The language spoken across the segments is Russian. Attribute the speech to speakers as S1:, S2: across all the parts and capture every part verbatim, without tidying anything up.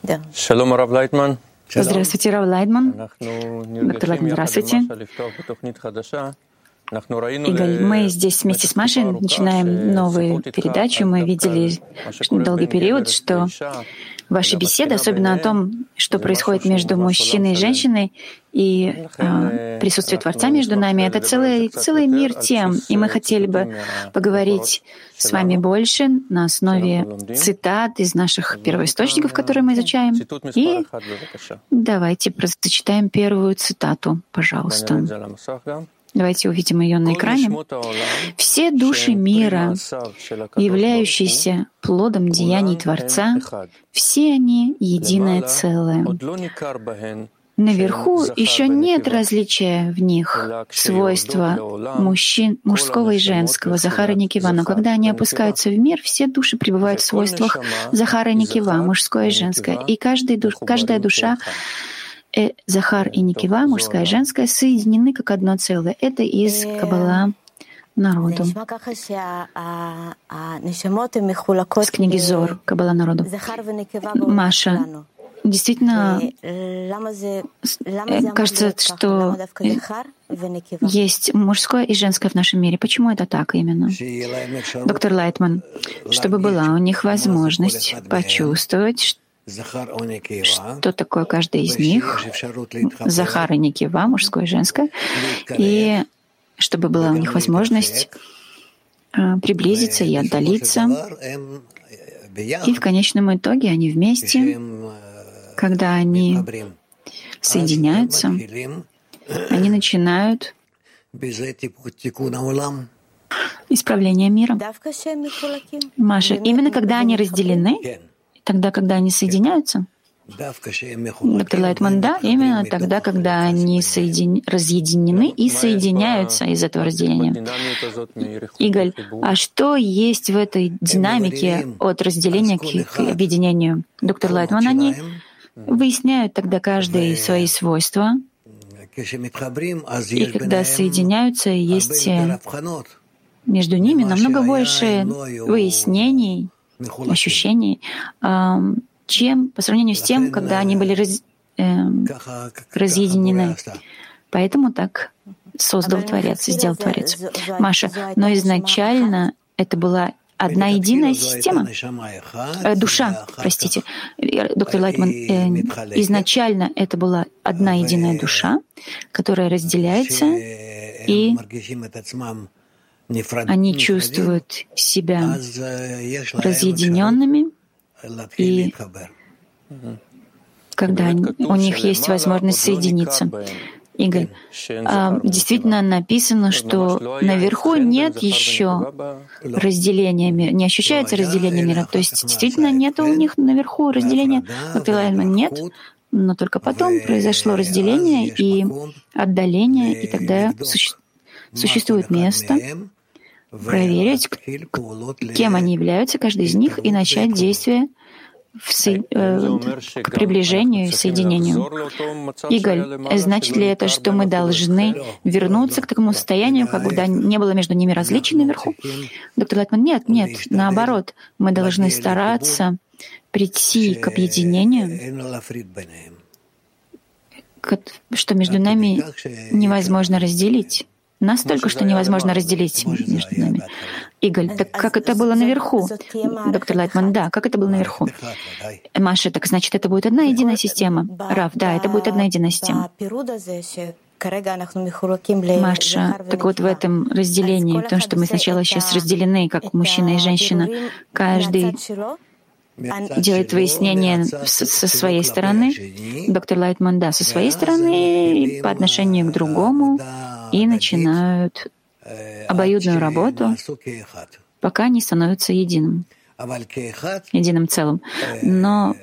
S1: Шалом, Рав Лайтман.
S2: Здравствуйте, Рав Лайтман. Доктор Лайтман, здравствуйте. Игорь, мы здесь вместе с Машей начинаем новую передачу. Мы видели долгий период, что ваши беседы, особенно о том, что происходит между мужчиной и женщиной, и э, присутствие Творца между нами, это целый, целый мир тем. И мы хотели бы поговорить с вами больше на основе цитат из наших первоисточников, которые мы изучаем. И давайте прочитаем первую цитату, пожалуйста. Давайте увидим ее на экране. «Все души мира, являющиеся плодом деяний Творца, все они единое целое. Наверху еще нет различия в них свойства мужчин, мужского и женского, Захара и Некива. Но когда они опускаются в мир, все души пребывают в свойствах Захара и Некива, мужское и женское. И каждый, каждая душа Э, Захар и Некива, мужская и женская, соединены как одно целое. Это из Каббала народу. С книги Зор, Каббала народу. Маша, действительно, кажется, что есть мужское и женское в нашем мире. Почему это так именно? Доктор Лайтман, чтобы была у них возможность почувствовать, что что такое каждый из них, Захар и Некива, мужское и женское, и чтобы была у них возможность приблизиться и отдалиться. И в конечном итоге они вместе, когда они соединяются, они начинают исправление мира. Маша, именно когда они разделены, тогда, когда они соединяются? Доктор Лайтман, да, именно тогда, когда они соедин... разъединены и соединяются из этого разделения. Игорь, а что есть в этой динамике от разделения к, к объединению? Доктор Лайтман, они выясняют тогда каждый свои свойства, и когда соединяются, есть между ними намного больше выяснений, ощущений, чем по сравнению с тем, когда они были раз, э, разъединены. Поэтому так создал Творец, сделал Творец. Маша, но изначально это была одна единая система, э, душа, простите, доктор Лайтман, э, изначально это была одна единая душа, которая разделяется, и они чувствуют себя разъединенными, и когда они, у них есть возможность соединиться. Игорь, а, действительно написано, что наверху нет еще разделения мира, не ощущается разделение мира. То есть действительно нет у них наверху разделения. Доктор Лайтман, нет, но только потом произошло разделение и отдаление, и тогда суще, существует место проверить, кем они являются, каждый из них, и начать действие в со... э, к приближению и соединению. Игорь, значит ли это, что мы должны вернуться к такому состоянию, когда не было между ними различий наверху? Доктор Лайтман, нет, нет, наоборот, мы должны стараться прийти к объединению, что между нами невозможно разделить. Настолько, что невозможно разделить между нами. Игорь, так как это было наверху? Доктор Лайтман, да, как это было наверху? Маша, так значит, это будет одна единая система. Рав, да, это будет одна единая система. Маша, так вот в этом разделении, в том, что мы сначала сейчас разделены, как мужчина и женщина, каждый делает выяснение со своей стороны. Доктор Лайтман, да, со своей стороны по отношению к другому, и начинают обоюдную работу, пока они становятся единым, единым целым. Но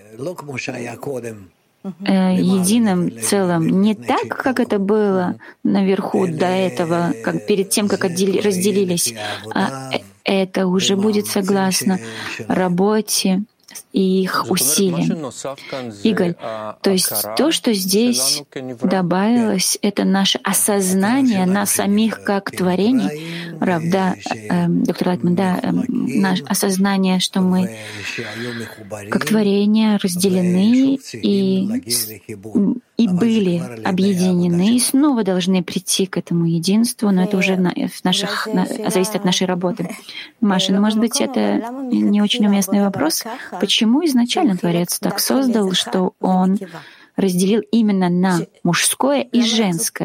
S2: э, единым целым не так, как это было наверху до этого, как перед тем, как отдели, разделились, а это уже будет согласно работе и их усилием. Игаль, то есть то, что здесь добавилось, это наше осознание нас самих как творений. Рав, да, э, доктор Лайтман, да, э, наше осознание, что мы как творения разделены и, и были объединены, и снова должны прийти к этому единству, но это уже на, в наших, на, зависит от нашей работы. Маша, ну, может быть, это не очень уместный вопрос. Почему изначально Творец так создал, что Он разделил именно на мужское и женское?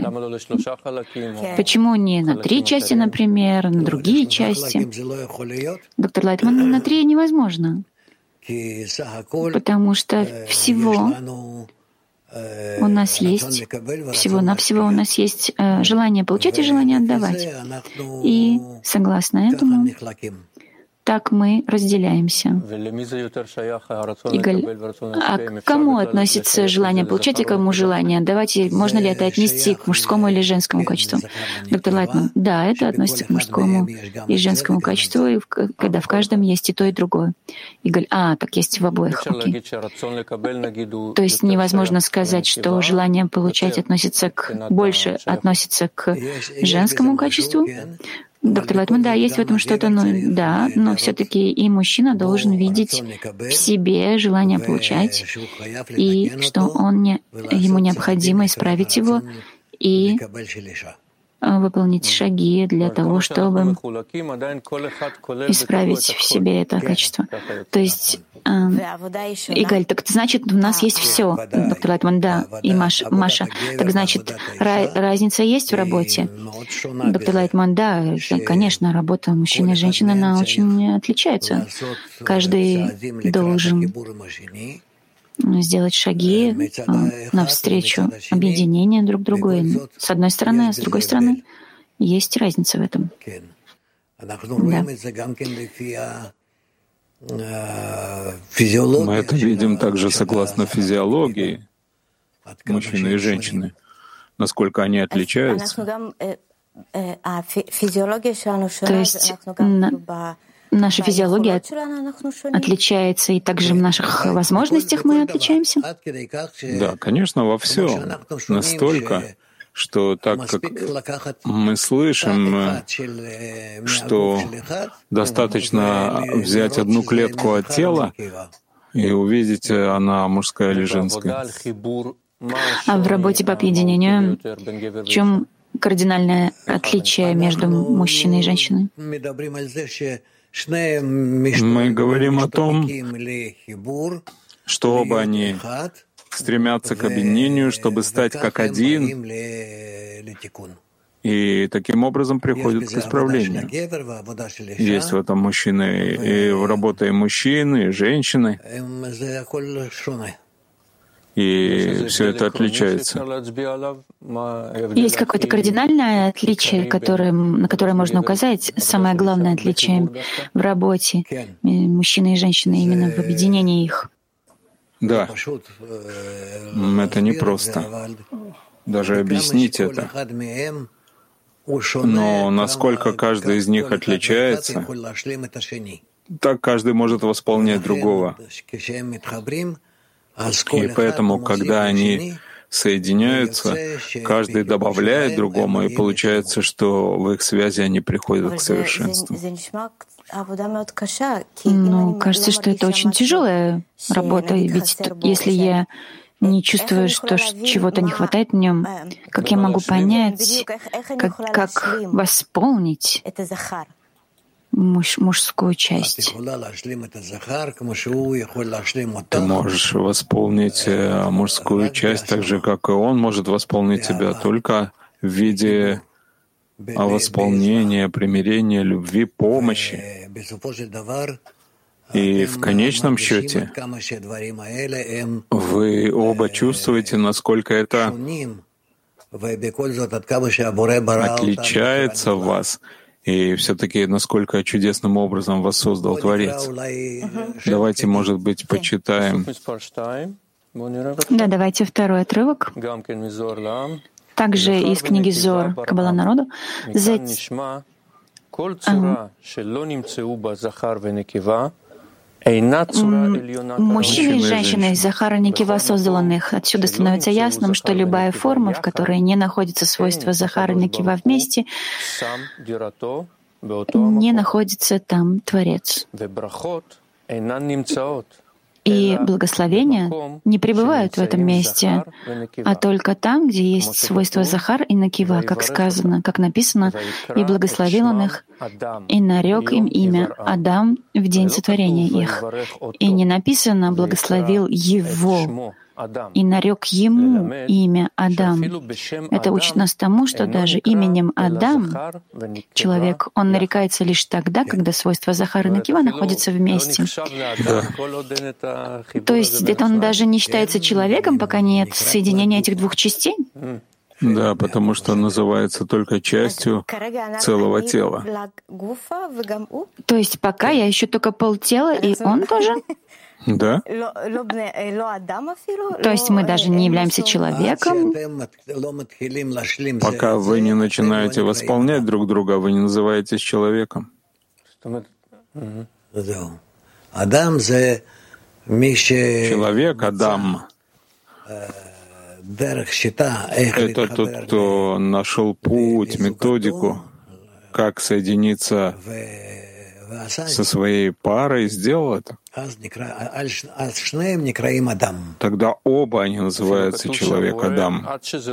S2: Почему не на три части, например, на другие части? Доктор Лайтман, на три невозможно, потому что всего у нас есть, всего-навсего у нас есть э, желание получать и желание отдавать. И согласно этому, так мы разделяемся. Игаль, а к кому относится желание получать и к кому желание отдавать? И можно ли это отнести к мужскому или женскому качеству? Доктор Лайтман, да, это относится к мужскому и женскому качеству, и в, когда в каждом есть и то, и другое. Игаль, а, так есть в обоих. Окей. То есть невозможно сказать, что желание получать относится к, больше относится к женскому качеству. Доктор Лайтман, да, есть в этом что-то, но да, но все-таки и мужчина должен видеть в себе желание получать, и что он не, ему необходимо исправить его и выполнить шаги для того, чтобы исправить в себе это качество. То есть, э, Игаль, так значит, у нас есть все, доктор Лайтман, да, и Маша, Маша. Так значит, ra- разница есть в работе? Доктор Лайтман, да, конечно, работа мужчины и женщины, она очень отличается. Каждый должен сделать шаги навстречу объединению друг другу. И с одной стороны, а с другой стороны, есть разница в этом. Да.
S1: Мы это видим также согласно физиологии мужчины и женщины, насколько они отличаются.
S2: То есть наша физиология отличается, и также в наших возможностях мы отличаемся?
S1: Да, конечно, во всем. Настолько, что так как мы слышим, что достаточно взять одну клетку от тела и увидеть, она мужская или женская.
S2: А в работе по объединению в чем кардинальное отличие между мужчиной и женщиной?
S1: Мы говорим о том, что оба они стремятся к объединению, чтобы стать как один, и таким образом приходят к исправлению. Есть в этом мужчины, и в работе и мужчины, и женщины. И все это отличается.
S2: Есть какое-то кардинальное отличие, которое, на которое можно указать, самое главное отличие в работе мужчины и женщины, именно в объединении их?
S1: Да, это непросто. Даже объяснить это. Но насколько каждый из них отличается, так каждый может восполнять другого. И поэтому, когда они соединяются, каждый добавляет другому, и получается, что в их связи они приходят к совершенству.
S2: Ну, кажется, что это очень тяжелая работа, ведь если я не чувствую, что чего-то не хватает в нем, как я могу понять, как, как восполнить муж, мужскую часть?
S1: Ты можешь восполнить мужскую часть так же, как и он может восполнить тебя, только в виде восполнения, примирения, любви, помощи. И в конечном счете вы оба чувствуете, насколько это отличается в вас, и все-таки насколько чудесным образом вас создал Творец. Давайте, может быть, почитаем.
S2: Да, давайте второй отрывок. Также из книги Зор «Каббала народу». Мужчины и женщины из Захара Никива созданных. Отсюда становится ясным, что любая форма, в которой не находится свойство Захара Никива вместе, не находится там Творец. И благословения не пребывают в этом месте, а только там, где есть свойства Захар и Накива, как сказано, как написано, «И благословил он их, и нарек им имя Адам в день сотворения их». И не написано «благословил его», и нарек ему имя Адам. Это учит нас тому, что даже именем Адам человек, он нарекается лишь тогда, когда свойства Захара и Накива находятся вместе.
S1: Да.
S2: То есть это он даже не считается человеком, пока нет соединения этих двух частей?
S1: Да, потому что он называется только частью целого тела.
S2: То есть пока я еще только полтела, и он тоже?
S1: Да.
S2: То есть мы даже не являемся человеком.
S1: Пока вы не начинаете восполнять друг друга, вы не называетесь человеком. Человек, Адам, это тот, кто нашел путь, методику, как соединиться со своей парой, сделал это. Тогда оба они называются человек Адам.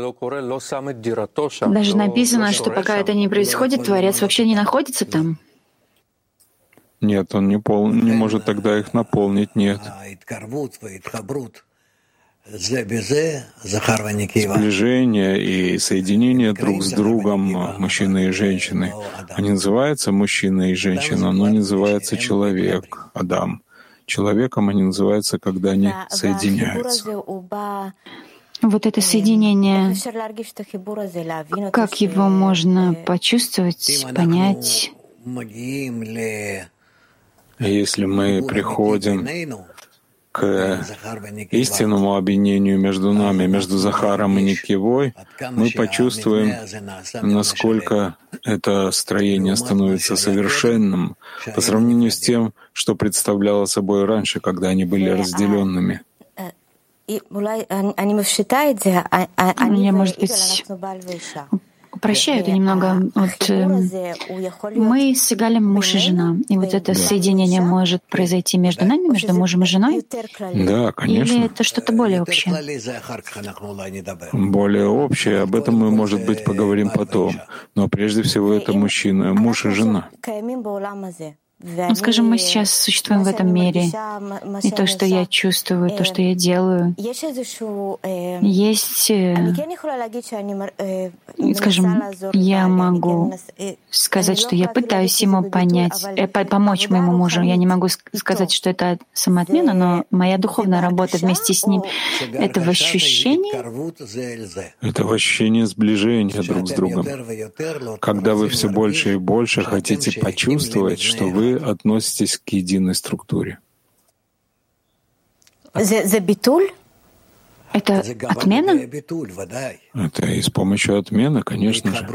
S2: Даже написано, что пока это не происходит, Творец вообще не находится там.
S1: Нет, он не, пол... не может тогда их наполнить, нет. Сближение и соединение друг с другом мужчины и женщины. Они называются мужчина и женщина, но не называется человек, Адам. Человеком они называются, когда они соединяются.
S2: Вот это соединение, как его можно почувствовать, понять?
S1: Если мы приходим к истинному объединению между нами, между Захаром и Никивой, мы почувствуем, насколько это строение становится совершенным по сравнению с тем, что представляло собой раньше, когда они были разделенными.
S2: Я, может быть, упрощаю это немного. Вот, э, мы с Игалем муж и жена, и вот это
S1: Да.
S2: соединение может произойти между нами, между мужем и женой?
S1: Да, конечно.
S2: Или это что-то более общее?
S1: Более общее, об этом мы, может быть, поговорим потом. Но прежде всего это мужчина, муж и жена.
S2: Ну, скажем, мы сейчас существуем в этом мире, и то, что я чувствую, то, что я делаю, есть, э, скажем, я могу сказать, что я пытаюсь ему понять, э, по- помочь моему мужу. Я не могу ск- сказать, что это самоотмена, но моя духовная работа вместе с ним — это в ощущении,
S1: Это в ощущении сближения друг с другом. Когда вы все больше и больше хотите почувствовать, что вы относитесь к единой структуре.
S2: это отмена?
S1: Это и с помощью отмены, конечно же.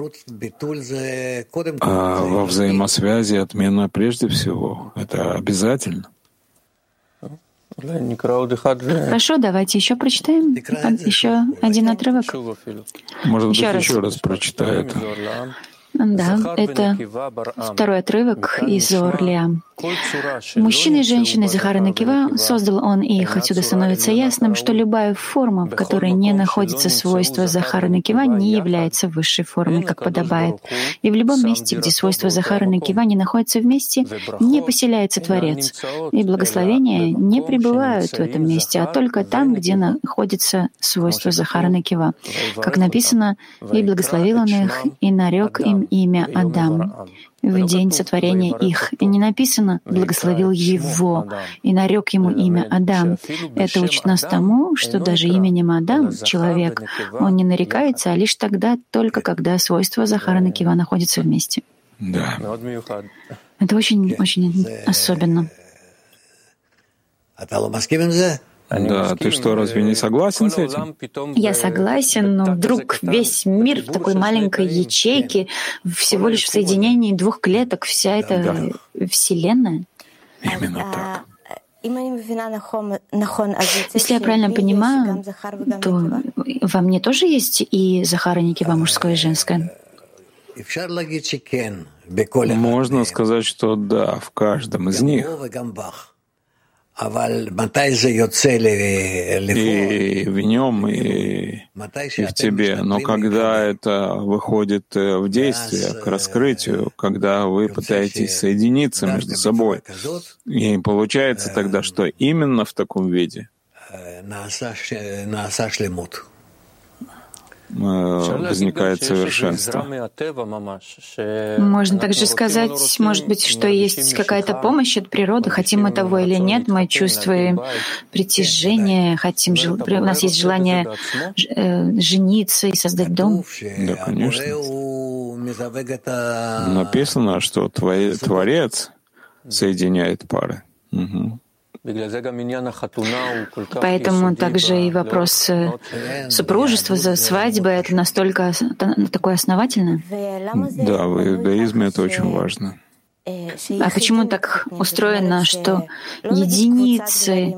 S1: А во взаимосвязи отмена прежде всего. Это обязательно.
S2: Хорошо, давайте еще прочитаем. Од- Еще один отрывок.
S1: Может быть,
S2: Еще раз.
S1: еще раз прочитаю это.
S2: Да, это второй отрывок из Зоар Леам. Мужчины и женщины Захара Накива создал он их. Отсюда становится ясным, что любая форма, в которой не находится свойство Захара Накива, не является высшей формой, как подобает. И в любом месте, где свойства Захара Накива не находятся вместе, не поселяется Творец. И благословения не пребывают в этом месте, а только там, где находится свойство Захара Накива. Как написано, «И благословил он их, и нарек им имя Адам в день сотворения их». И не написано «благословил его» и нарек ему имя Адам. Это учит нас тому, что даже именем Адам, человек, он не нарекается, а лишь тогда, только когда свойства Захара Накива находятся вместе.
S1: Да.
S2: Это очень-очень особенно.
S1: Да, ты что, разве не согласен с этим?
S2: Я согласен, но вдруг весь мир в такой маленькой ячейке, всего лишь в соединении двух клеток, вся эта Вселенная.
S1: Именно так.
S2: Если я правильно понимаю, то во мне тоже есть и Захар, и Никива, мужское и женское.
S1: Можно сказать, что да, в каждом из них. И в нем, и, и в тебе. Но когда это выходит в действие, к раскрытию, когда вы пытаетесь соединиться между собой, и получается тогда, что именно в таком виде возникает совершенство.
S2: Можно также сказать, может быть, что есть какая-то помощь от природы, хотим мы того или нет, мы чувствуем притяжение, хотим, у нас есть желание жениться и создать дом.
S1: Да, конечно. Написано, что Творец соединяет пары. Угу.
S2: Поэтому также и вопрос супружества, свадьбы — это настолько такое основательное.
S1: Да, в иудаизме это очень важно.
S2: А почему так устроено, что единицы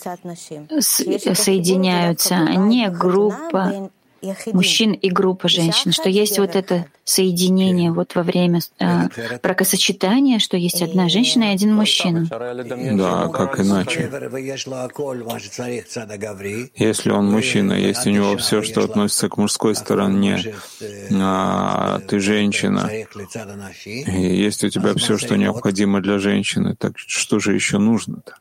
S2: соединяются, а не группа мужчин и группа женщин, что есть вот это соединение вот во время э, бракосочетания, что есть одна женщина и один мужчина.
S1: Да, как иначе? Если он мужчина, есть у него все, что относится к мужской стороне, а ты женщина, и есть у тебя все, что необходимо для женщины, так что же еще нужно-то?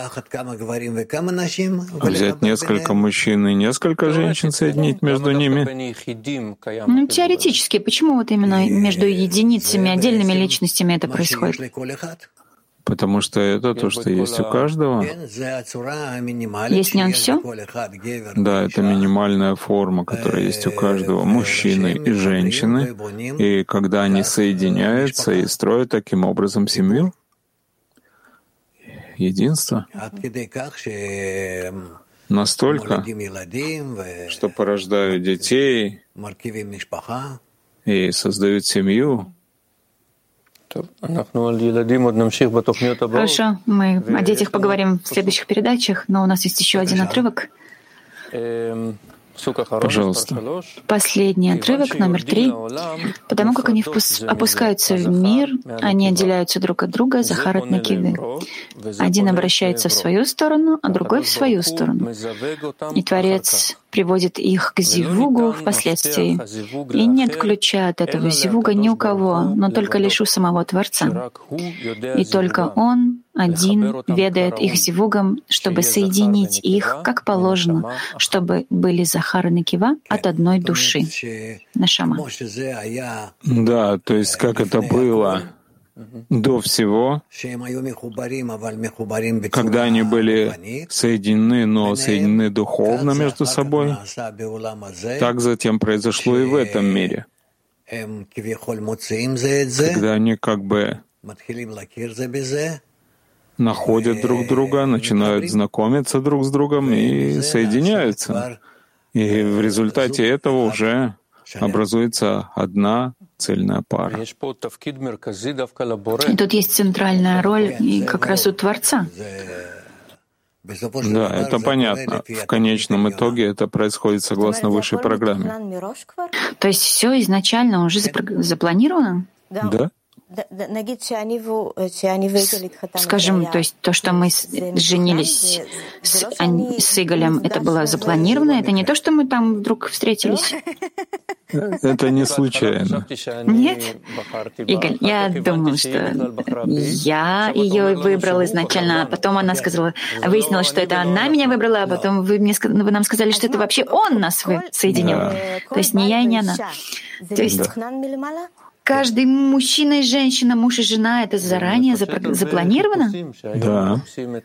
S1: Взять несколько мужчин и несколько женщин, соединить между ними?
S2: Ну, теоретически, почему вот именно между единицами, отдельными личностями это происходит?
S1: Потому что это то, что есть у каждого.
S2: Есть в нем все?
S1: Да, это минимальная форма, которая есть у каждого, мужчины и женщины. И когда они соединяются и строят таким образом семью, единство, настолько, что порождают детей и создают семью.
S2: Хорошо, мы о детях поговорим в следующих передачах, но у нас есть еще один отрывок.
S1: Пожалуйста.
S2: Последний отрывок, номер три. Потому как они опускаются в мир, они отделяются друг от друга, Захар от Никивы. Один обращается в свою сторону, а другой в свою сторону. И Творец приводит их к зивугу впоследствии. И нет ключа от этого зивуга ни у кого, но только лишь у самого Творца. И только Он один ведает их зивугом, чтобы соединить их, как положено, чтобы были Захар и Никива от одной души. Нашама.
S1: Да, то есть как это было до всего, когда они были соединены, но соединены духовно между собой, так затем произошло и в этом мире, когда они как бы находят друг друга, начинают знакомиться друг с другом и соединяются. И в результате этого уже образуется одна цельная пара.
S2: И тут есть центральная роль и как раз у Творца.
S1: Да, это понятно. В конечном итоге это происходит согласно высшей программе.
S2: То есть все изначально уже запланировано?
S1: Да.
S2: Скажем, то есть то, что мы женились с, с Иголем, это было запланировано? Это не то, что мы там вдруг встретились?
S1: Это не случайно.
S2: Нет? Иголь, я думаю, что я ее выбрал изначально, а потом она сказала, выяснилось, что это она меня выбрала, а потом вы, мне, вы нам сказали, что это вообще он нас соединил. Да. То есть не я и не она. То есть... Да. Каждый мужчина и женщина, муж и жена, это заранее запланировано?
S1: Да.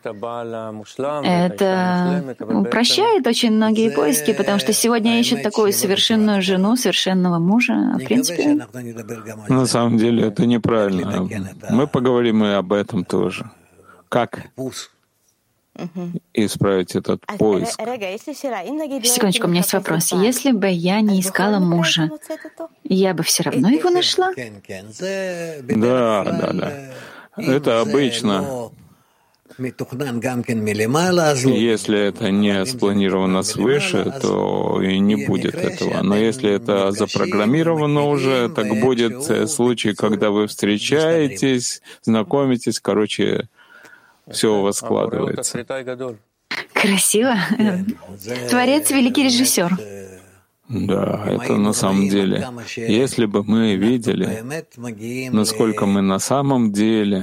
S2: Это упрощает очень многие поиски, потому что сегодня ищут такую совершенную жену, совершенного мужа. А в принципе...
S1: На самом деле это неправильно. Мы поговорим и об этом тоже. Как исправить этот поиск?
S2: Секундочку, у меня есть вопрос. Если бы я не искала мужа, я бы все равно его нашла?
S1: Да, да, да. Это обычно. Если это не спланировано свыше, то и не будет этого. Но если это запрограммировано уже, так будет случай, когда вы встречаетесь, знакомитесь, короче, все у вас складывается.
S2: Красиво. Творец — великий режиссер.
S1: Да, это на самом деле. Если бы мы видели, насколько мы на самом деле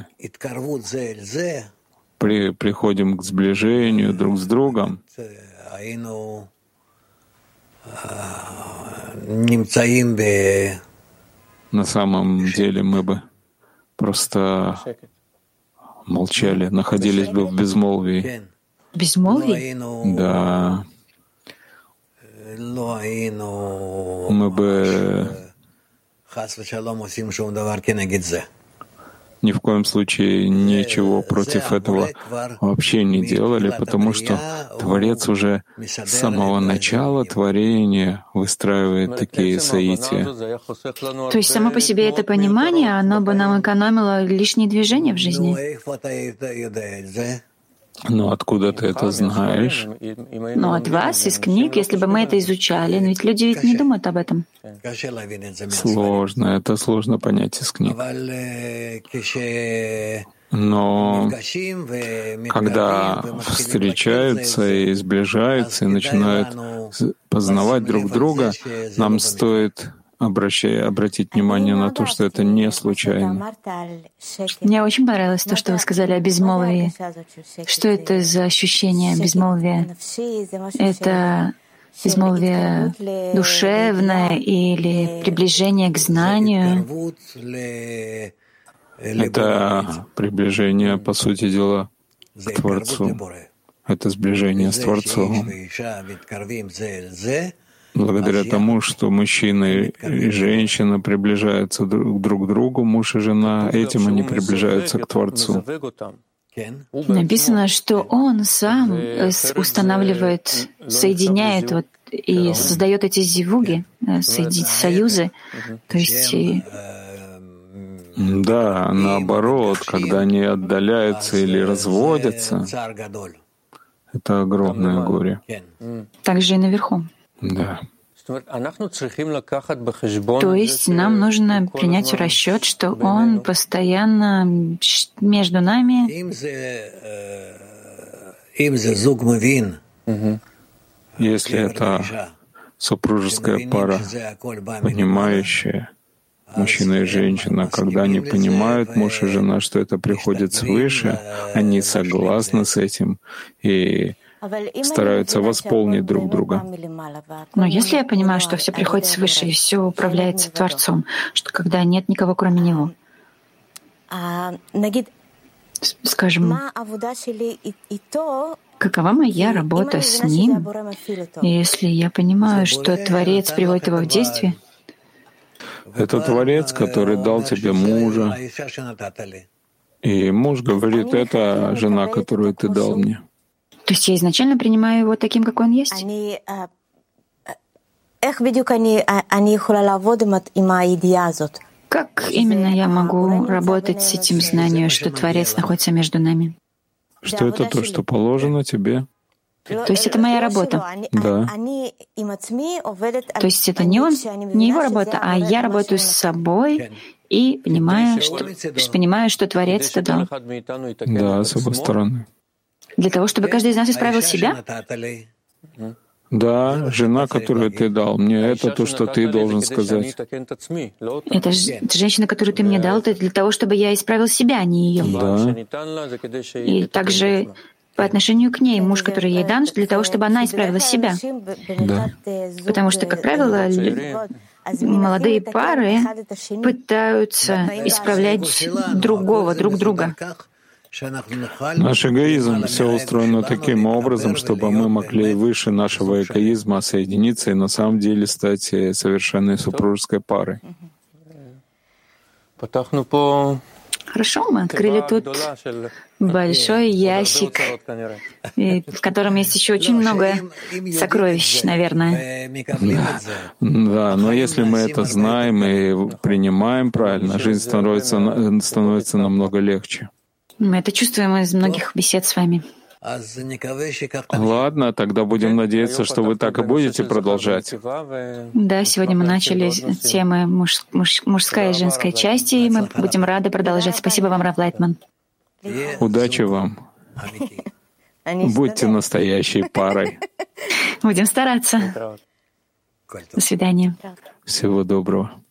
S1: при, приходим к сближению друг с другом, на самом деле мы бы просто молчали, находились бы в безмолвии.
S2: Безмолвие?
S1: Да. Мы бы ни в коем случае ничего против этого вообще не делали, потому что Творец уже с самого начала творения выстраивает такие соития.
S2: То есть само по себе это понимание, оно бы нам экономило лишние движения в жизни.
S1: Но откуда ты это знаешь?
S2: Ну, от вас, из книг, если бы мы это изучали. Но ведь люди ведь не думают об этом.
S1: Сложно, это сложно понять из книг. Но когда встречаются и сближаются, и начинают познавать друг друга, нам стоит Обращай, обратить внимание на то, что это не случайно.
S2: Мне очень понравилось то, что вы сказали о безмолвии. Что это за ощущение безмолвия? Это безмолвие душевное или приближение к знанию?
S1: Это приближение, по сути дела, к Творцу. Это сближение с Творцом. Благодаря тому, что мужчина и женщина приближаются друг к другу, муж и жена, этим они приближаются к Творцу.
S2: Написано, что он сам устанавливает, соединяет вот, и создает эти зивуги, союзы. То есть
S1: да, наоборот, когда они отдаляются или разводятся, это огромное горе.
S2: Также и наверху.
S1: Да.
S2: То есть нам нужно принять в расчет, что Он постоянно между нами.
S1: Если это супружеская пара, понимающая, мужчина и женщина, когда они понимают, муж и жена, что это приходит свыше, они согласны с этим и стараются восполнить друг друга.
S2: Но если я понимаю, что все приходит свыше и все управляется Творцом, что когда нет никого кроме Него, скажем, какова моя работа с Ним, если я понимаю, что Творец приводит его в действие?
S1: Это Творец, который дал тебе мужа, и муж говорит, это жена, которую ты дал мне.
S2: То есть я изначально принимаю его таким, какой он есть? Как именно я могу работать с этим знанием, что Творец находится между нами?
S1: Что это то, что положено тебе.
S2: То есть это моя работа?
S1: Да.
S2: То есть это не он, не его работа, а я работаю с собой и понимаю, что, понимаю, что Творец это дал.
S1: Да, с его стороны.
S2: Для того, чтобы каждый из нас исправил себя?
S1: Да, жена, которую ты дал мне, это то, что ты должен сказать.
S2: Это женщина, которую ты мне дал, это для того, чтобы я исправил себя, а не ее.
S1: Да.
S2: И также по отношению к ней, муж, который ей дан, для того, чтобы она исправила себя.
S1: Да.
S2: Потому что, как правило, молодые пары пытаются исправлять другого, друг друга.
S1: Наш эгоизм все устроено таким образом, чтобы мы могли выше нашего эгоизма соединиться и на самом деле стать совершенной супружеской парой.
S2: Хорошо, мы открыли тут большой ящик, в котором есть еще очень много сокровищ, наверное.
S1: Да. Да, но если мы это знаем и принимаем правильно, жизнь становится, становится намного легче.
S2: Мы это чувствуем из многих бесед с вами.
S1: Ладно, тогда будем надеяться, что вы так и будете продолжать.
S2: Да, сегодня мы начали темы муж, муж, мужская и женская части, и мы будем рады продолжать. Спасибо вам, Рав Лайтман.
S1: Удачи вам. Будьте настоящей парой.
S2: Будем стараться. До свидания.
S1: Всего доброго.